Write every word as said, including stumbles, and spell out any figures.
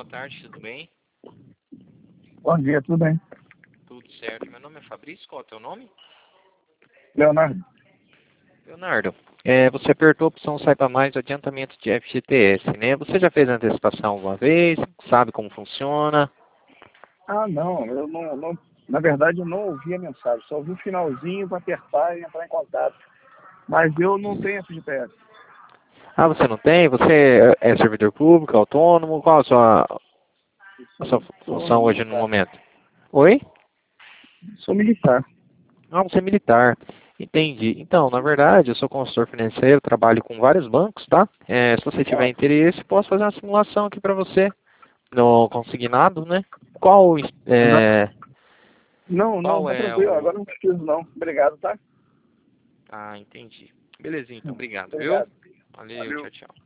boa tarde, tudo bem? Bom dia, tudo bem? Tudo certo. Meu nome é Fabrício, qual é o teu nome? Leonardo? Leonardo, é, você apertou a opção Saiba Mais adiantamento de F G T S, né? Você já fez a antecipação alguma vez? Sabe como funciona? Ah, não, eu não, não, na verdade eu não ouvi a mensagem, só ouvi o finalzinho para apertar e entrar em contato. Mas eu não tenho F G T S. Ah, você não tem? Você é servidor público, autônomo? Qual a sua, a sua Sou, sou função hoje no militar. momento? Oi? Sou militar. Ah, você é militar. Entendi. Então, na verdade, eu sou consultor financeiro, trabalho com vários bancos, tá? É, se você tiver Ah, interesse, posso fazer uma simulação aqui para você no consignado, né? Qual, não, é, não, não, qual tá é tranquilo, o... agora não preciso não. Obrigado, tá? Ah, entendi. Belezinha, então, obrigado, viu? Obrigado. Valeu, Valeu. tchau, tchau.